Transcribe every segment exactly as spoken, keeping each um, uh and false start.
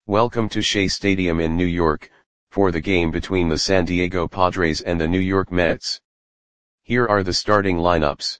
Welcome to Shea Stadium in New York, for the game between the San Diego Padres and the New York Mets. Here are the starting lineups.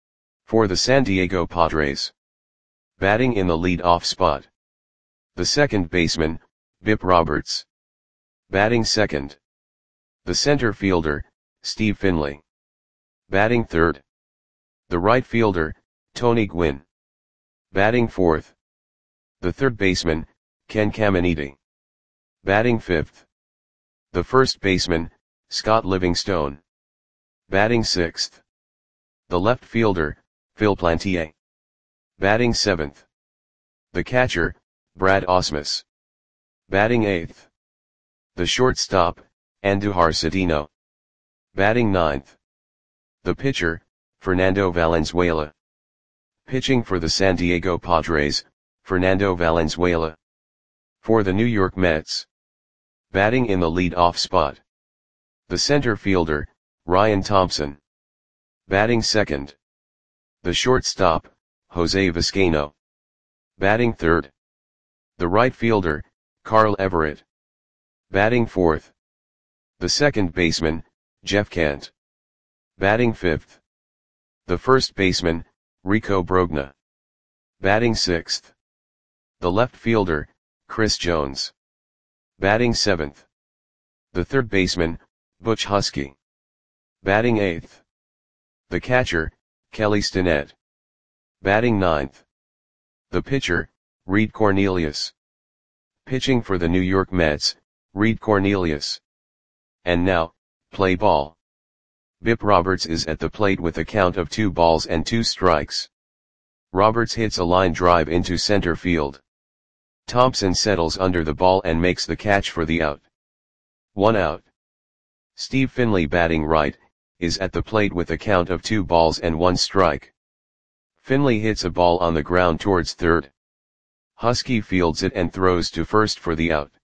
For the San Diego Padres. Batting in the lead-off spot. The second baseman, Bip Roberts. Batting second. The center fielder, Steve Finley. Batting third. The right fielder, Tony Gwynn. Batting fourth. The third baseman, Ken Caminiti. Batting fifth. The first baseman, Scott Livingstone. Batting sixth. The left fielder, Phil Plantier. Batting seventh. The catcher, Brad Ausmus. Batting eighth. The shortstop, Andujar Cedeno. Batting ninth. The pitcher, Fernando Valenzuela. Pitching for the San Diego Padres, Fernando Valenzuela. For the New York Mets. Batting in the lead-off spot. The center fielder, Ryan Thompson. Batting second. The shortstop, Jose Vizcaino. Batting third. The right fielder, Carl Everett. Batting fourth. The second baseman, Jeff Kent. Batting fifth. The first baseman, Rico Brogna. Batting sixth. The left fielder, Chris Jones. Batting seventh. The third baseman, Butch Husky. Batting eighth. The catcher, Kelly Stinnett. Batting ninth. The pitcher, Reed Cornelius. Pitching for the New York Mets, Reed Cornelius. And now, play ball. Bip Roberts is at the plate with a count of two balls and two strikes. Roberts hits a line drive into center field. Thompson settles under the ball and makes the catch for the out. One out. Steve Finley, batting right, is at the plate with a count of two balls and one strike. Finley hits a ball on the ground towards third. Husky fields it and throws to first for the out.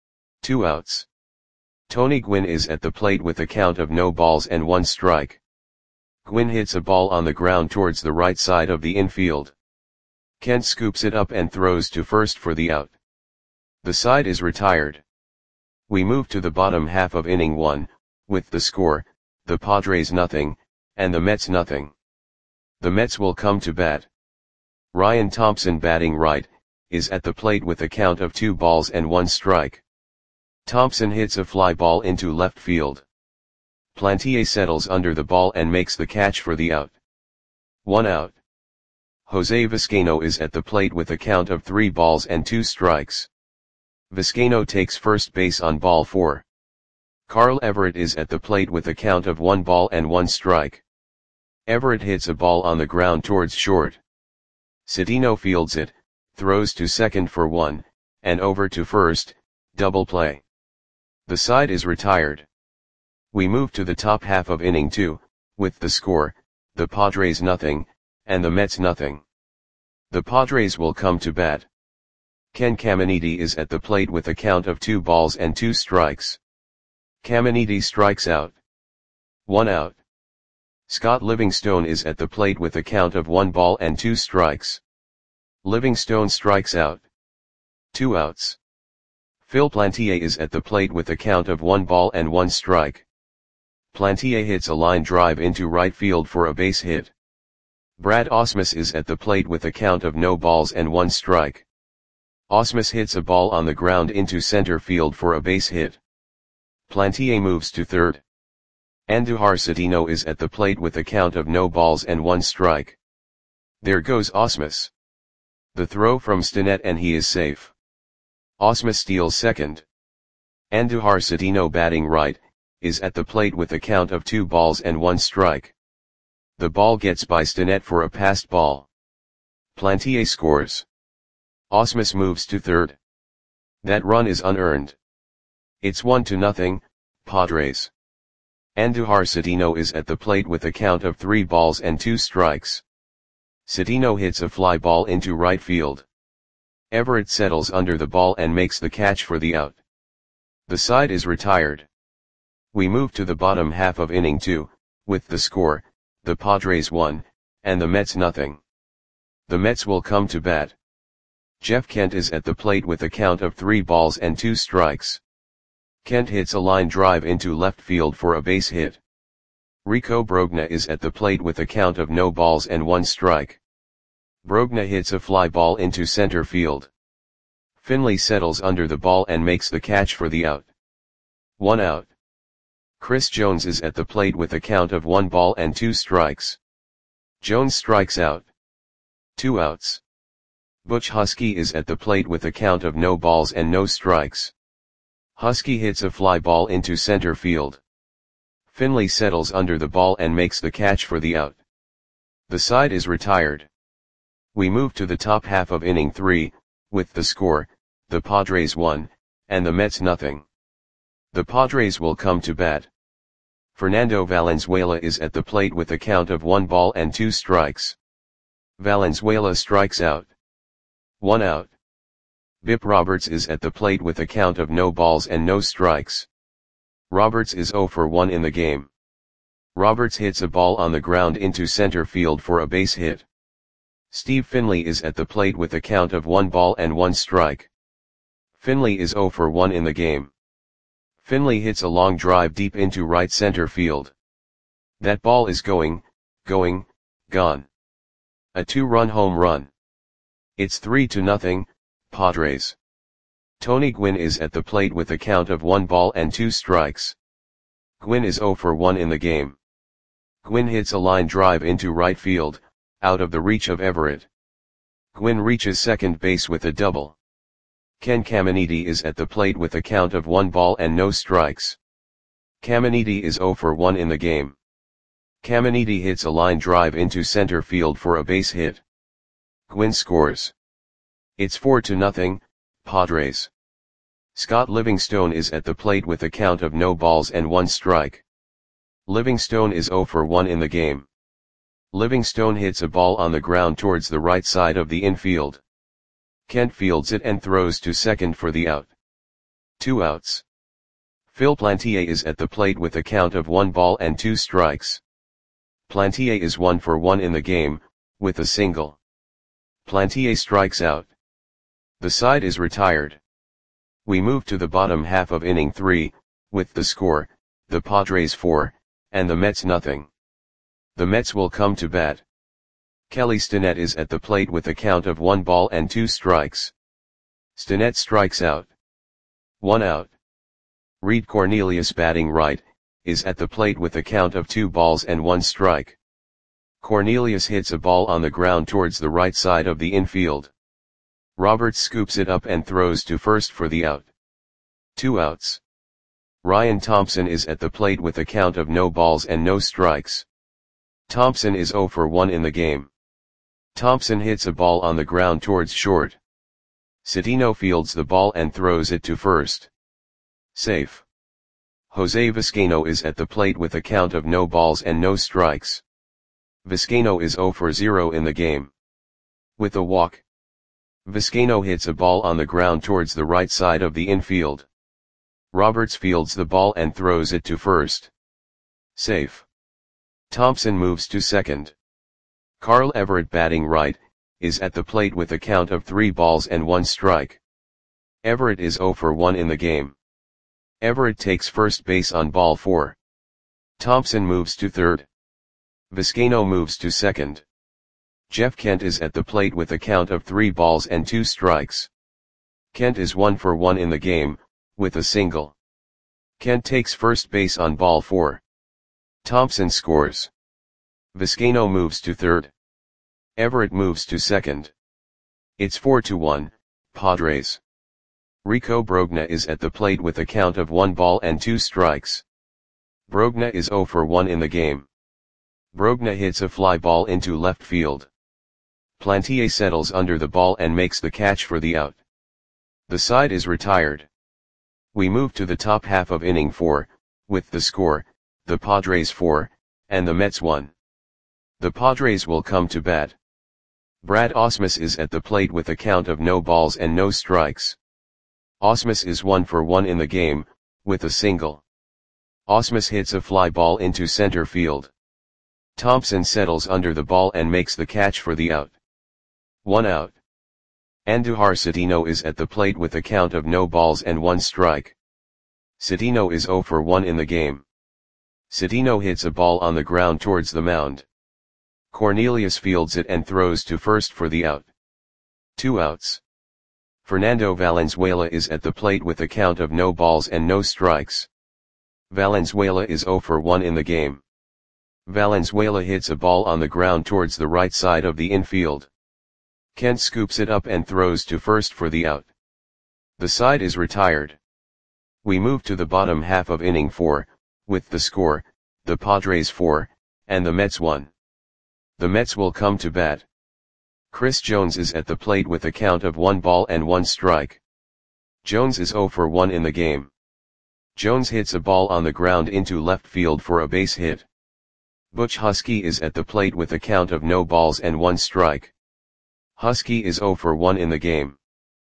Two outs. Tony Gwynn is at the plate with a count of no balls and one strike. Gwynn hits a ball on the ground towards the right side of the infield. Kent scoops it up and throws to first for the out. The side is retired. We move to the bottom half of inning one, with the score, the Padres nothing, and the Mets nothing. The Mets will come to bat. Ryan Thompson, batting right, is at the plate with a count of two balls and one strike. Thompson hits a fly ball into left field. Plantier settles under the ball and makes the catch for the out. One out. Jose Vizcaino is at the plate with a count of three balls and two strikes. Vizcaino takes first base on ball four. Carl Everett is at the plate with a count of one ball and one strike. Everett hits a ball on the ground towards short. Cedeno fields it, throws to second for one, and over to first, double play. The side is retired. We move to the top half of inning two, with the score, the Padres nothing, and the Mets nothing. The Padres will come to bat. Ken Caminiti is at the plate with a count of two balls and two strikes. Caminiti strikes out. One out. Scott Livingstone is at the plate with a count of one ball and two strikes. Livingstone strikes out. Two outs. Phil Plantier is at the plate with a count of one ball and one strike. Plantier hits a line drive into right field for a base hit. Brad Ausmus is at the plate with a count of no balls and one strike. Ausmus hits a ball on the ground into center field for a base hit. Plantier moves to third. Andujar Cedeno is at the plate with a count of no balls and one strike. There goes Ausmus. The throw from Stinnett and he is safe. Ausmus steals second. Andujar Cedeno, batting right, is at the plate with a count of two balls and one strike. The ball gets by Stinnett for a passed ball. Plantier scores. Ausmus moves to third. That run is unearned. It's one to nothing, Padres. Andujar Cedeno is at the plate with a count of three balls and two strikes. Cedeno hits a fly ball into right field. Everett settles under the ball and makes the catch for the out. The side is retired. We move to the bottom half of inning two, with the score, the Padres one, and the Mets nothing. The Mets will come to bat. Jeff Kent is at the plate with a count of three balls and two strikes. Kent hits a line drive into left field for a base hit. Rico Brogna is at the plate with a count of no balls and one strike. Brogna hits a fly ball into center field. Finley settles under the ball and makes the catch for the out. One out. Chris Jones is at the plate with a count of one ball and two strikes. Jones strikes out. Two outs. Butch Husky is at the plate with a count of no balls and no strikes. Husky hits a fly ball into center field. Finley settles under the ball and makes the catch for the out. The side is retired. We move to the top half of inning three, with the score, the Padres one, and the Mets nothing. The Padres will come to bat. Fernando Valenzuela is at the plate with a count of one ball and two strikes. Valenzuela strikes out. One out. Bip Roberts is at the plate with a count of no balls and no strikes. Roberts is zero for one in the game. Roberts hits a ball on the ground into center field for a base hit. Steve Finley is at the plate with a count of one ball and one strike. Finley is zero for one in the game. Finley hits a long drive deep into right center field. That ball is going, going, gone. A two-run home run. It's three to nothing, Padres. Tony Gwynn is at the plate with a count of one ball and two strikes. Gwynn is zero for one in the game. Gwynn hits a line drive into right field, out of the reach of Everett. Gwynn reaches second base with a double. Ken Caminiti is at the plate with a count of one ball and no strikes. Caminiti is zero for one in the game. Caminiti hits a line drive into center field for a base hit. Gwynn scores. It's four to nothing, Padres. Scott Livingstone is at the plate with a count of no balls and one strike. Livingstone is zero for one in the game. Livingstone hits a ball on the ground towards the right side of the infield. Kent fields it and throws to second for the out. Two outs. Phil Plantier is at the plate with a count of one ball and two strikes. Plantier is one for one in the game, with a single. Plantier strikes out. The side is retired. We move to the bottom half of inning three, with the score, the Padres four, and the Mets nothing. The Mets will come to bat. Kelly Stinnett is at the plate with a count of one ball and two strikes. Stinnett strikes out. One out. Reed Cornelius, batting right, is at the plate with a count of two balls and one strike. Cornelius hits a ball on the ground towards the right side of the infield. Roberts scoops it up and throws to first for the out. Two outs. Ryan Thompson is at the plate with a count of no balls and no strikes. Thompson is zero for one in the game. Thompson hits a ball on the ground towards short. Citino fields the ball and throws it to first. Safe. Jose Vizcaino is at the plate with a count of no balls and no strikes. Vizcaino is zero for zero in the game. With a walk. Vizcaino hits a ball on the ground towards the right side of the infield. Roberts fields the ball and throws it to first. Safe. Thompson moves to second. Carl Everett, batting right, is at the plate with a count of three balls and one strike. Everett is zero for one in the game. Everett takes first base on ball four. Thompson moves to third. Vizcaino moves to second. Jeff Kent is at the plate with a count of three balls and two strikes. Kent is one for one in the game, with a single. Kent takes first base on ball four. Thompson scores. Vizcaino moves to third. Everett moves to second. It's four to one, Padres. Rico Brogna is at the plate with a count of one ball and two strikes. Brogna is zero for one in the game. Brogna hits a fly ball into left field. Plantier settles under the ball and makes the catch for the out. The side is retired. We move to the top half of inning four, with the score, the Padres four, and the Mets one. The Padres will come to bat. Brad Ausmus is at the plate with a count of no balls and no strikes. Ausmus is one for one in the game, with a single. Ausmus hits a fly ball into center field. Thompson settles under the ball and makes the catch for the out. One out. Andujar Citino is at the plate with a count of no balls and one strike. Citino is zero for one in the game. Citino hits a ball on the ground towards the mound. Cornelius fields it and throws to first for the out. Two outs. Fernando Valenzuela is at the plate with a count of no balls and no strikes. Valenzuela is zero for one in the game. Valenzuela hits a ball on the ground towards the right side of the infield. Kent scoops it up and throws to first for the out. The side is retired. We move to the bottom half of inning four, with the score, the Padres four, and the Mets one. The Mets will come to bat. Chris Jones is at the plate with a count of one ball and one strike. Jones is zero for one in the game. Jones hits a ball on the ground into left field for a base hit. Butch Husky is at the plate with a count of no balls and one strike. Husky is zero for one in the game.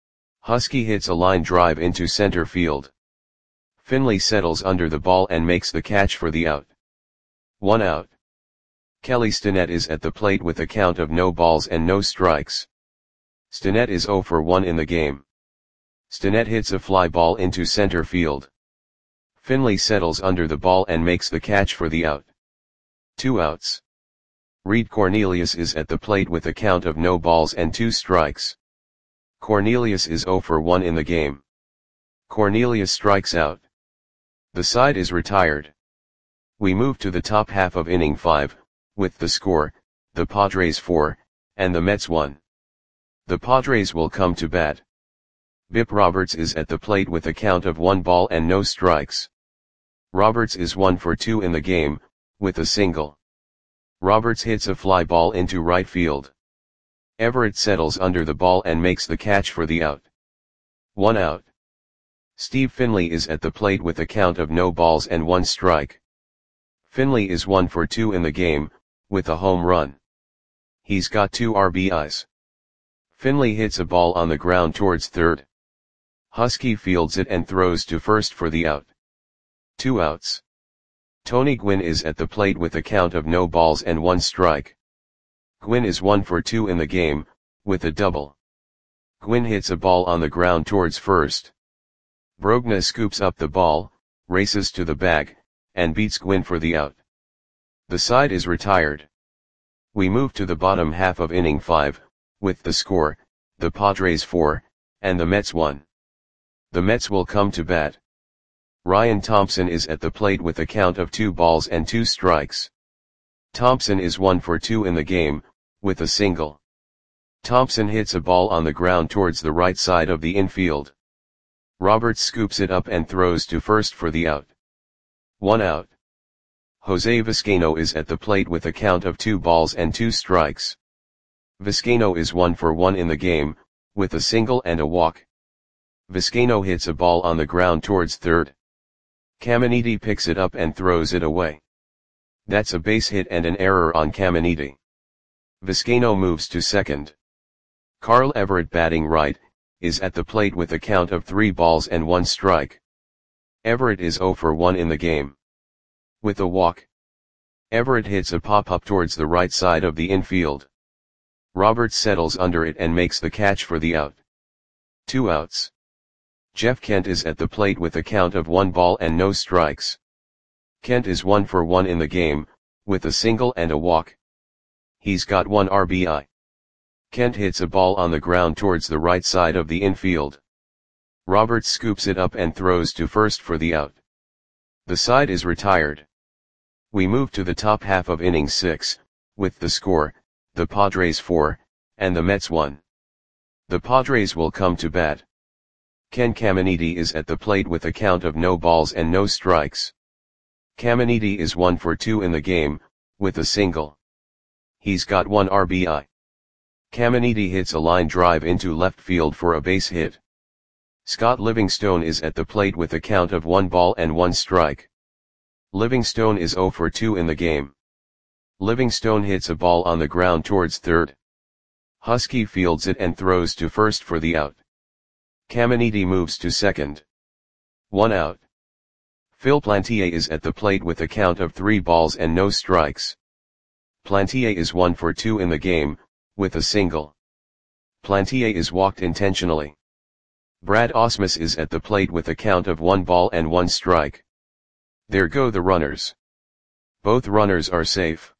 Husky hits a line drive into center field. Finley settles under the ball and makes the catch for the out. One out. Kelly Stinnett is at the plate with a count of no balls and no strikes. Stinnett is zero for one in the game. Stinnett hits a fly ball into center field. Finley settles under the ball and makes the catch for the out. Two outs. Reed Cornelius is at the plate with a count of no balls and two strikes. Cornelius is zero for one in the game. Cornelius strikes out. The side is retired. We move to the top half of inning five, with the score, the Padres four, and the Mets one. The Padres will come to bat. Bip Roberts is at the plate with a count of one ball and no strikes. Roberts is one for two in the game, with a single. Roberts hits a fly ball into right field. Everett settles under the ball and makes the catch for the out. One out. Steve Finley is at the plate with a count of no balls and one strike. Finley is one for two in the game, with a home run. He's got two R B Is. Finley hits a ball on the ground towards third. Husky fields it and throws to first for the out. Two outs. Tony Gwynn is at the plate with a count of no balls and one strike. Gwynn is one for two in the game, with a double. Gwynn hits a ball on the ground towards first. Brogna scoops up the ball, races to the bag, and beats Gwynn for the out. The side is retired. We move to the bottom half of inning five, with the score, the Padres four, and the Mets one. The Mets will come to bat. Ryan Thompson is at the plate with a count of two balls and two strikes. Thompson is one for two in the game, with a single. Thompson hits a ball on the ground towards the right side of the infield. Roberts scoops it up and throws to first for the out. One out. Jose Vizcaino is at the plate with a count of two balls and two strikes. Vizcaino is one for one in the game, with a single and a walk. Vizcaino hits a ball on the ground towards third. Caminiti picks it up and throws it away. That's a base hit and an error on Caminiti. Vizcaino moves to second. Carl Everett, batting right, is at the plate with a count of three balls and one strike. Everett is zero for one in the game. With a walk. Everett hits a pop-up towards the right side of the infield. Roberts settles under it and makes the catch for the out. Two outs. Jeff Kent is at the plate with a count of one ball and no strikes. Kent is one for one in the game, with a single and a walk. He's got one R B I. Kent hits a ball on the ground towards the right side of the infield. Roberts scoops it up and throws to first for the out. The side is retired. We move to the top half of inning six, with the score, the Padres four, and the Mets one. The Padres will come to bat. Ken Caminiti is at the plate with a count of no balls and no strikes. Caminiti is one for two in the game, with a single. He's got one R B I. Caminiti hits a line drive into left field for a base hit. Scott Livingstone is at the plate with a count of one ball and one strike. Livingstone is zero for two in the game. Livingstone hits a ball on the ground towards third. Husky fields it and throws to first for the out. Caminiti moves to second. One out. Phil Plantier is at the plate with a count of three balls and no strikes. Plantier is one for two in the game, with a single. Plantier is walked intentionally. Brad Ausmus is at the plate with a count of one ball and one strike. There go the runners. Both runners are safe.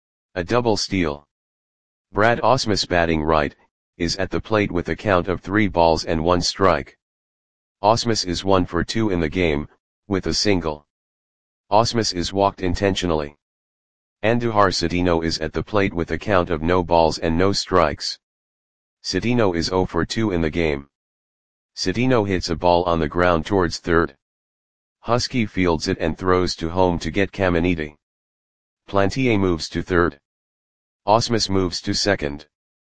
A double steal. Brad Ausmus, batting right, is at the plate with a count of three balls and one strike. Ausmus is one for two in the game, with a single. Ausmus is walked intentionally. Andujar Cedeno is at the plate with a count of no balls and no strikes. Cedeno is zero for two in the game. Cedeno hits a ball on the ground towards third. Husky fields it and throws to home to get Caminiti. Plantier moves to third. Ausmus moves to second.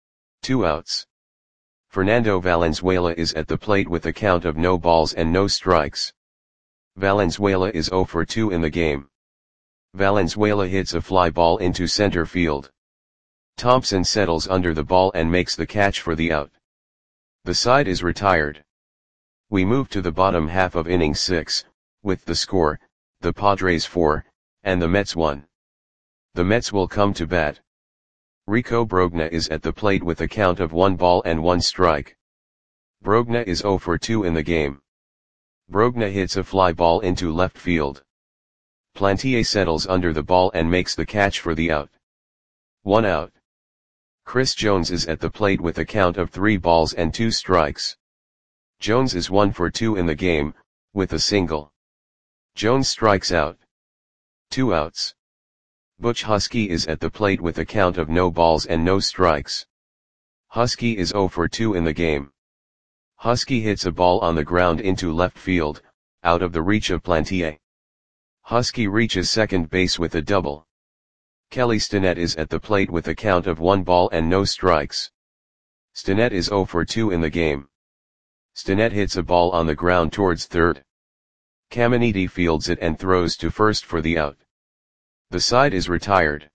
Two outs. Fernando Valenzuela is at the plate with a count of no balls and no strikes. Valenzuela is zero for two in the game. Valenzuela hits a fly ball into center field. Thompson settles under the ball and makes the catch for the out. The side is retired. We move to the bottom half of inning six, with the score, the Padres four, and the Mets one. The Mets will come to bat. Rico Brogna is at the plate with a count of one ball and one strike. Brogna is zero for two in the game. Brogna hits a fly ball into left field. Plantier settles under the ball and makes the catch for the out. One out. Chris Jones is at the plate with a count of three balls and two strikes. Jones is one for two in the game, with a single. Jones strikes out. Two outs. Butch Husky is at the plate with a count of no balls and no strikes. Husky is zero for two in the game. Husky hits a ball on the ground into left field, out of the reach of Plantier. Husky reaches second base with a double. Kelly Stinnett is at the plate with a count of one ball and no strikes. Stinnett is zero for two in the game. Stinnett hits a ball on the ground towards third. Caminiti fields it and throws to first for the out. The side is retired.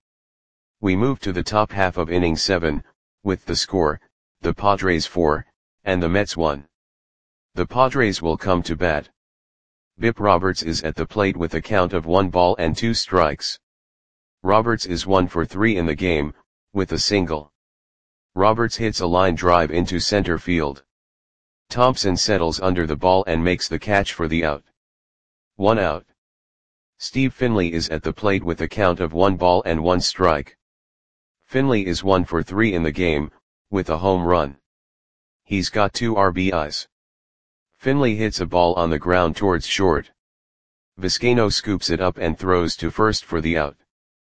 We move to the top half of inning seven, with the score, the Padres four, and the Mets one. The Padres will come to bat. Bip Roberts is at the plate with a count of one ball and two strikes. Roberts is one for three in the game, with a single. Roberts hits a line drive into center field. Thompson settles under the ball and makes the catch for the out. One out. Steve Finley is at the plate with a count of one ball and one strike. Finley is one for three in the game, with a home run. He's got two R B Is. Finley hits a ball on the ground towards short. Vizcaino scoops it up and throws to first for the out.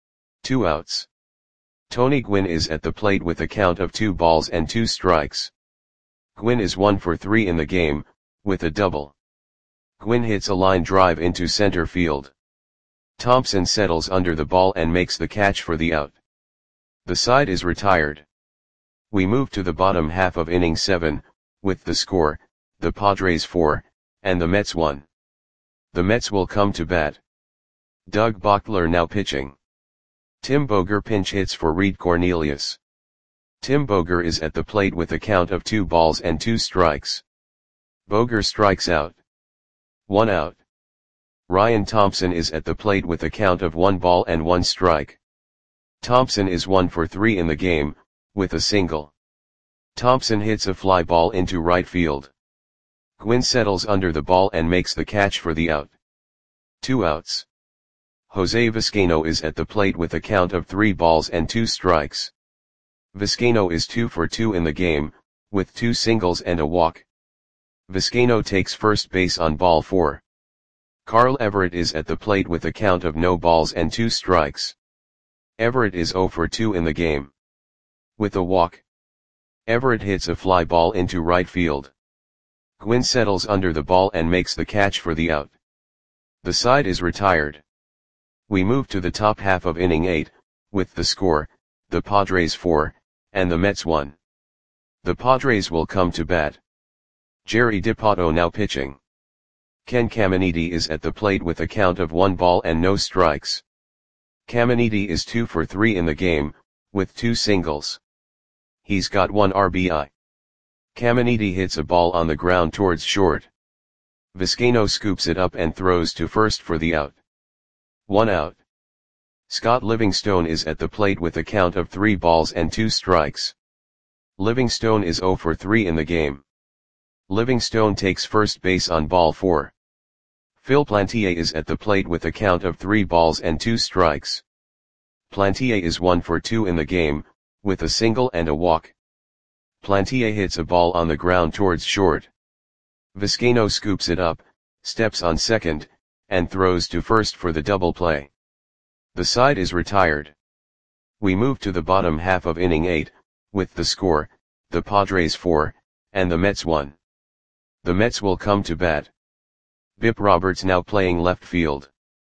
Two outs. Tony Gwynn is at the plate with a count of two balls and two strikes. Gwynn is one for three in the game, with a double. Gwynn hits a line drive into center field. Thompson settles under the ball and makes the catch for the out. The side is retired. We move to the bottom half of inning seven, with the score, the Padres four, and the Mets one. The Mets will come to bat. Doug Bochtler now pitching. Tim Boger pinch hits for Reed Cornelius. Tim Boger is at the plate with a count of two balls and two strikes. Boger strikes out. One out. Ryan Thompson is at the plate with a count of one ball and one strike. Thompson is one for three in the game, with a single. Thompson hits a fly ball into right field. Gwynn settles under the ball and makes the catch for the out. Two outs. Jose Vizcaino is at the plate with a count of three balls and two strikes. Vizcaino is two for two in the game, with two singles and a walk. Vizcaino takes first base on ball four. Carl Everett is at the plate with a count of no balls and two strikes. Everett is zero for two in the game. With a walk. Everett hits a fly ball into right field. Gwynn settles under the ball and makes the catch for the out. The side is retired. We move to the top half of inning eight, with the score, the Padres four, and the Mets one. The Padres will come to bat. Jerry Dipoto now pitching. Ken Caminiti is at the plate with a count of one ball and no strikes. Caminiti is two for three in the game, with two singles. He's got one R B I. Caminiti hits a ball on the ground towards short. Vizcaino scoops it up and throws to first for the out. One out. Scott Livingstone is at the plate with a count of three balls and two strikes. Livingstone is zero for three in the game. Livingstone takes first base on ball four. Phil Plantier is at the plate with a count of three balls and two strikes. Plantier is one for two in the game, with a single and a walk. Plantier hits a ball on the ground towards short. Vizcaino scoops it up, steps on second, and throws to first for the double play. The side is retired. We move to the bottom half of inning eight, with the score, the Padres four, and the Mets one. The Mets will come to bat. Bip Roberts now playing left field.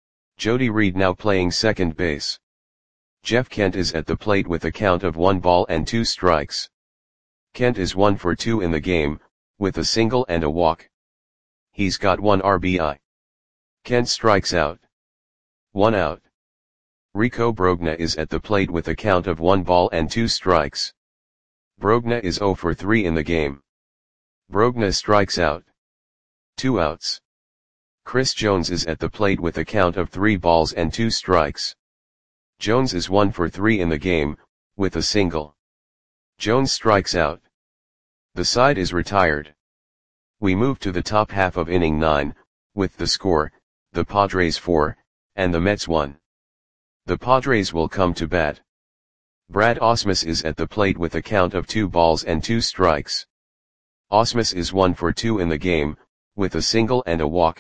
Jody Reed now playing second base. Jeff Kent is at the plate with a count of one ball and two strikes. Kent is one for two in the game, with a single and a walk. He's got one R B I. Kent strikes out. One out. Rico Brogna is at the plate with a count of one ball and two strikes. Brogna is zero for three in the game. Brogna strikes out. Two outs. Chris Jones is at the plate with a count of three balls and two strikes. Jones is one for three in the game, with a single. Jones strikes out. The side is retired. We move to the top half of inning nine, with the score, the Padres four, and the Mets one. The Padres will come to bat. Brad Ausmus is at the plate with a count of two balls and two strikes. Ausmus is one for two in the game, with a single and a walk.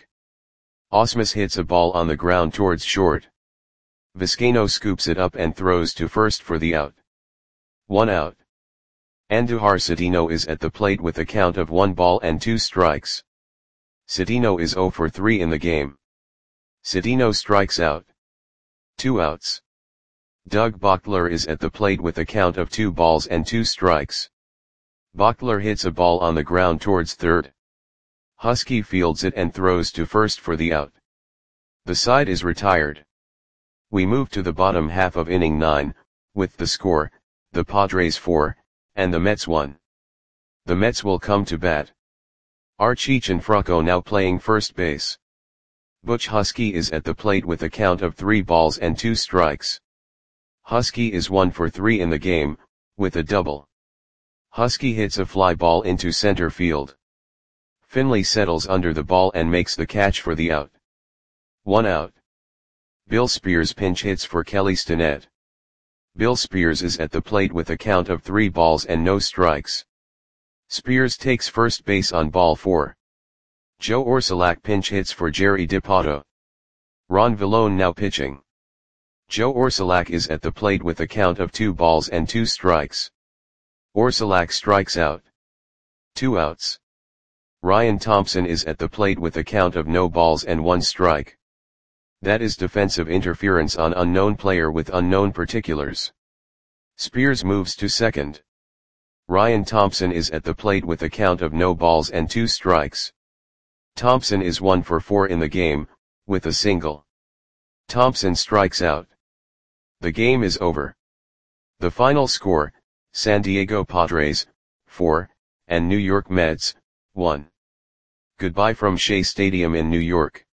Ausmus hits a ball on the ground towards short. Vizcaino scoops it up and throws to first for the out. One out. Andujar Cedeno is at the plate with a count of one ball and two strikes. Cedeno is zero for three in the game. Cedeno strikes out. Two outs. Doug Bochtler is at the plate with a count of two balls and two strikes. Bochtler hits a ball on the ground towards third. Husky fields it and throws to first for the out. The side is retired. We move to the bottom half of inning nine, with the score, the Padres four, and the Mets one. The Mets will come to bat. Archie Cianfrocco now playing first base. Butch Husky is at the plate with a count of three balls and two strikes. Husky is one for three in the game, with a double. Husky hits a fly ball into center field. Finley settles under the ball and makes the catch for the out. One out. Bill Spears pinch hits for Kelly Stinnett. Bill Spears is at the plate with a count of three balls and no strikes. Spears takes first base on ball four. Joe Orsulak pinch hits for Jerry DiPato. Ron Villone now pitching. Joe Orsulak is at the plate with a count of two balls and two strikes. Orsulak strikes out. Two outs. Ryan Thompson is at the plate with a count of no balls and one strike. That is defensive interference on unknown player with unknown particulars. Spears moves to second. Ryan Thompson is at the plate with a count of no balls and two strikes. Thompson is one for four in the game, with a single. Thompson strikes out. The game is over. The final score, San Diego Padres, four, and New York Mets, one. Goodbye from Shea Stadium in New York.